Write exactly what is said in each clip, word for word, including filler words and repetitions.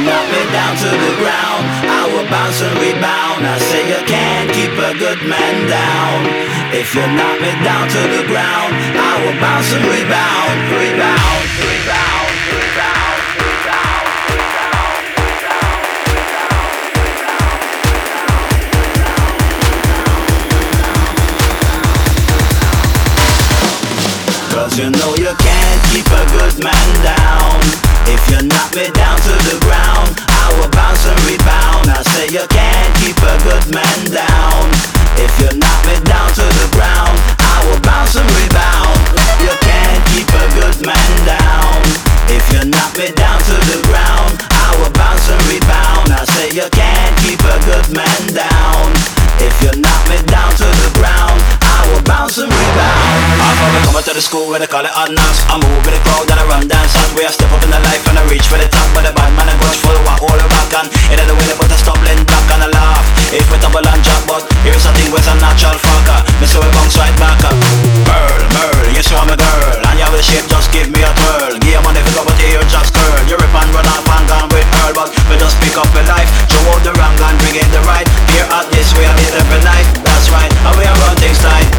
knock me down to the ground, I will bounce and rebound. I say you can't keep a good man down. If you knock me down to the ground, I will bounce and rebound, rebound, rebound, rebound, rebound, rebound, rebound. Cause you know you can't keep a good man down. If you knock me down to the ground, I will bounce and rebound. I say you can't keep a good man down. If you knock me down to the ground, I will bounce and rebound. You can't keep a good man down. If you knock me down to the ground, I will bounce and rebound. I say you can't keep a good man down. If you knock me down to the ground, I will bounce and rebound. I probably come to the school where they call it hard knocks. I move with the crowd and I run dance. As we I step up in the life and I reach for the top. But the bad man and goes full of what all the rock and it ain't the way they put a stumbling block and a laugh. If we tumble and drop, but here's a thing with a natural fucker. Me so we bounce right back up. Girl, girl, you saw me girl, and you have the shape, just give me a twirl. Give money if you go but here just curl. You rip and run off and gone with Earl, but we just pick up a life. Throw out the wrong and bring in the right. Here at this way I meet every night. That's right, and we are run things tight.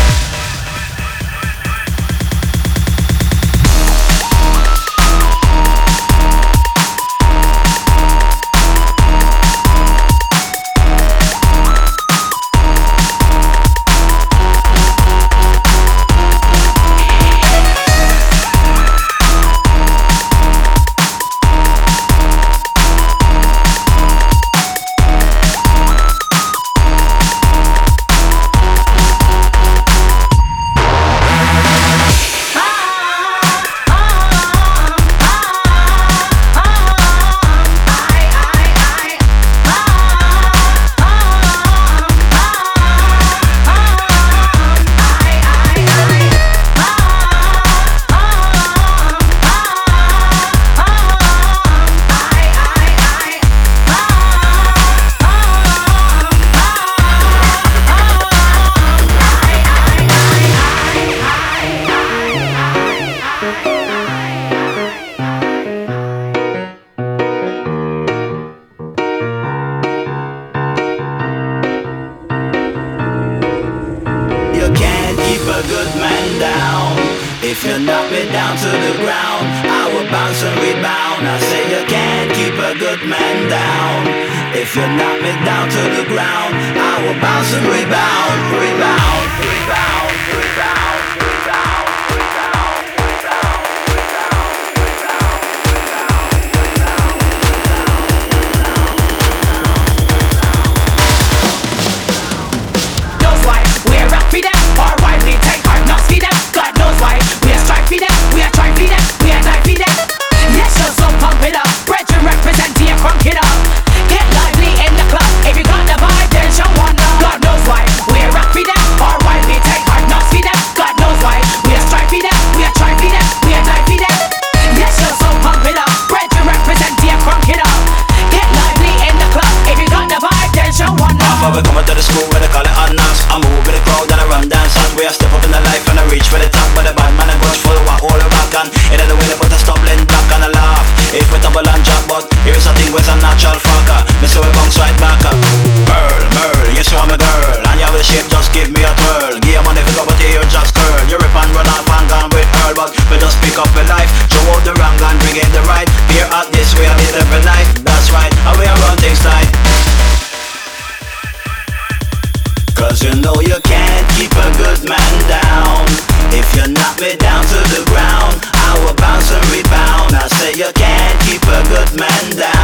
A good man down. If you knock me down to the ground, I will bounce and rebound. I say you can't keep a good man down. If you knock me down to the ground, I will bounce and rebound, rebound, rebound, rebound, rebound, rebound, rebound, rebound, rebound. Knows why we're up for them, or why we take hard knocks for them. God knows why we're strike for them, we're trying for them, we're die for them. Yes, you're so pump it up, spread your represent here, crunk it up. Get lively in the club, if you got the vibe, then show one love. God knows why we're up for them, or why we take hard knocks for them. God knows why we're strike for them, we're trying for them, we're die for them. Yes, you're so pump it up, spread your represent here, crunk it up. Get lively in the club, if you got the vibe, then show one love. Half of we coming to the school where they call it hard knocks. I move with the crowd and I run dance. As we I step up in the life and I reach for the top. But the bad man and goes full of what all the rock and it ain't the way they put a stumbling block and a laugh. If we tumble and drop, but here's a thing with a natural fucker. Me so we bounce right back up. Girl, girl, you saw me girl, and you have the shape, just give me a twirl. Give money if you go but here just curl. You rip and run off and gone with Earl, but we just pick up a life. Throw out the wrong and bring in the right. Here at this way I meet every night. That's right, and we are run things tight. Cause you know you can't keep a good man down. If you knock me down to the ground, I will bounce and rebound. I say you can't keep a good man down.